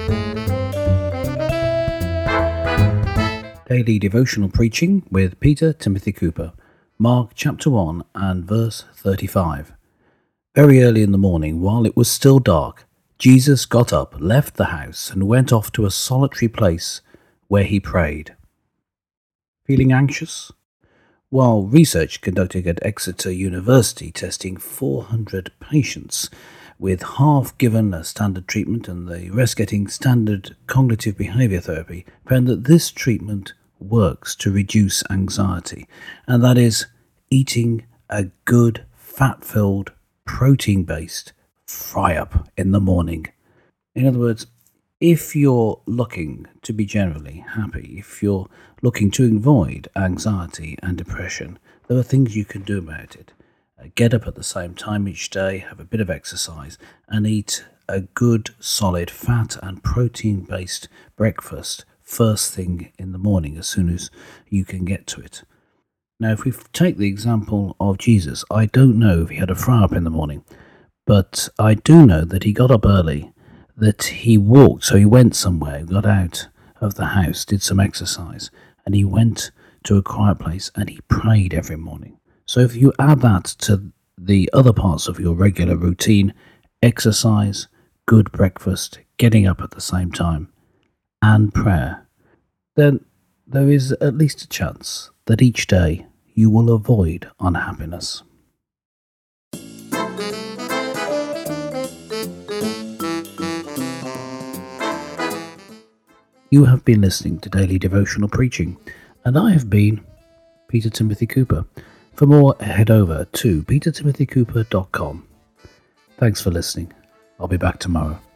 Daily Devotional Preaching with Peter Timothy Cooper, Mark chapter 1 and verse 35. Very early in the morning, while it was still dark, Jesus got up, left the house, and went off to a solitary place where he prayed. Feeling anxious? While research conducted at Exeter University testing 400 patients, with half given a standard treatment and the rest getting standard cognitive behavior therapy, found that this treatment works to reduce anxiety, and that is eating a good, fat-filled, protein-based fry-up in the morning. In other words, if you're looking to be generally happy, if you're looking to avoid anxiety and depression, there are things you can do about it. Get up at the same time each day, have a bit of exercise, and eat a good, solid, fat and protein-based breakfast first thing in the morning as soon as you can get to it. Now, if we take the example of Jesus, I don't know if he had a fry-up in the morning, but I do know that he got up early, that he walked, so he went somewhere, got out of the house, did some exercise, and he went to a quiet place and he prayed every morning. So if you add that to the other parts of your regular routine, exercise, good breakfast, getting up at the same time, and prayer, then there is at least a chance that each day you will avoid unhappiness. You have been listening to Daily Devotional Preaching, and I have been Peter Timothy Cooper. For more, head over to petertimothycooper.com. Thanks for listening. I'll be back tomorrow.